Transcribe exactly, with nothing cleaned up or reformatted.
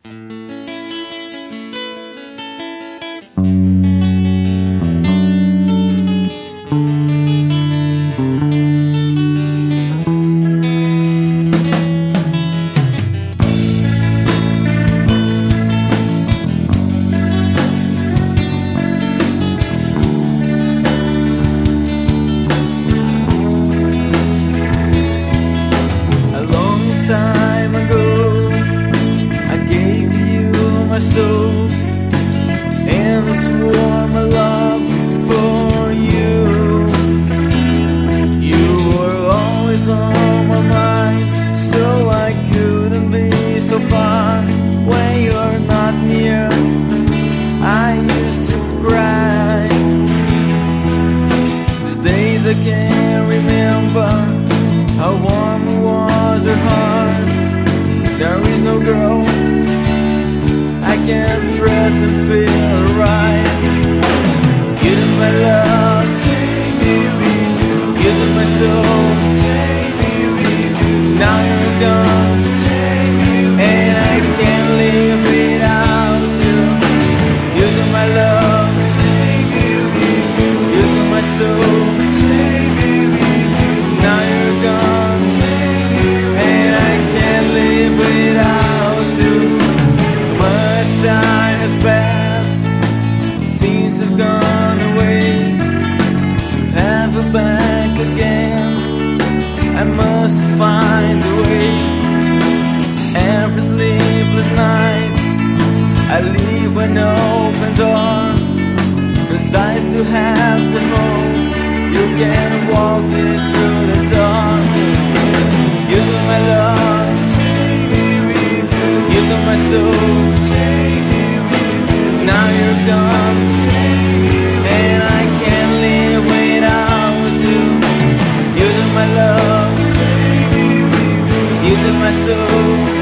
Time ago, I gave you my soul and the swarm of love for you. You were always on my mind, so I couldn't be so far when you're not near. I used to cry. These days I can't remember how warm it was or heart. There is no girl I can trust and feel right. You do my love, take me with you. You do my soul, take me with you. Now you're gone, take me with you, and I can't live without you. You do my love, take me with you. You do my soul, take me with you. Now you're gone, without you. So much time has passed since I've gone away. To have her back again, I must find a way. Every sleepless night I leave an open door, 'cause I still have the hope you can walk it through the door. You do my love, you do my soul, take me with you. Now you're gone, take me with you, and I can't live without you. You do my love, take me with you. You do my soul.